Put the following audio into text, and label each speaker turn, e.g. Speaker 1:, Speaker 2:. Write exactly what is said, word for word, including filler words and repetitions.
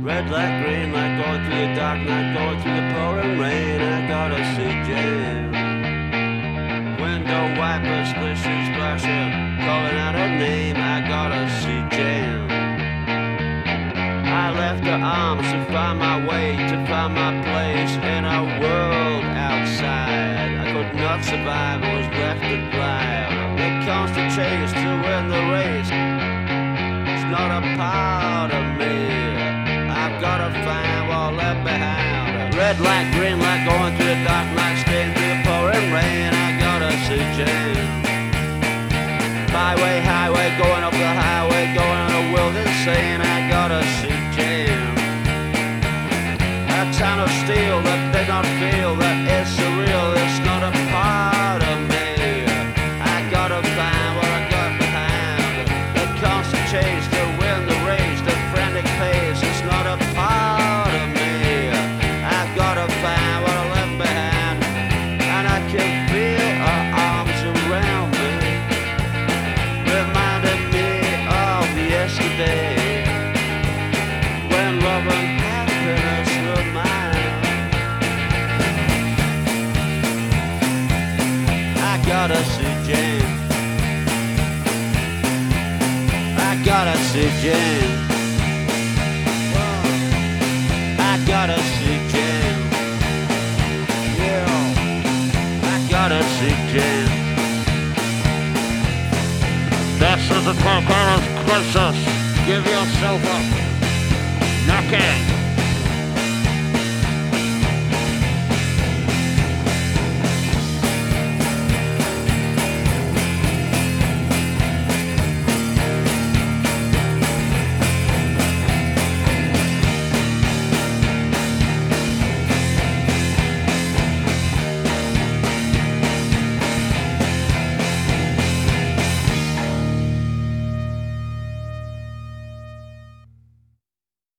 Speaker 1: Red light, green light, going through the dark night, going through the pouring rain. I gotta see Jane. Window wipers, splishing, splashing, calling out her name. I gotta see Jane. I left her arms to find my way, to find my place in a world outside. I could not survive, I was left to fly. It comes to chase to win the race. It's not a part of me. I've gotta find what left behind. Red light, green light, going through the dark night, staying through the pouring rain. I gotta see Jane. Byway, highway, going up the highway, going on a world insane. I gotta see Jane. A town of steel that did not feel that it's surreal. It's not a part of me. I gotta find what I got behind. The constant chase to win the race, the frantic pace. It's not a part of me. I've gotta find what I left behind, and I can feel her arms around me, reminding me of yesterday, when love and happiness were mine. I gotta see Jane. I gotta see Jane. I gotta see Jane. Yeah, I gotta see Jane. This is the Coconuts Crisis. Give yourself up. Knock it.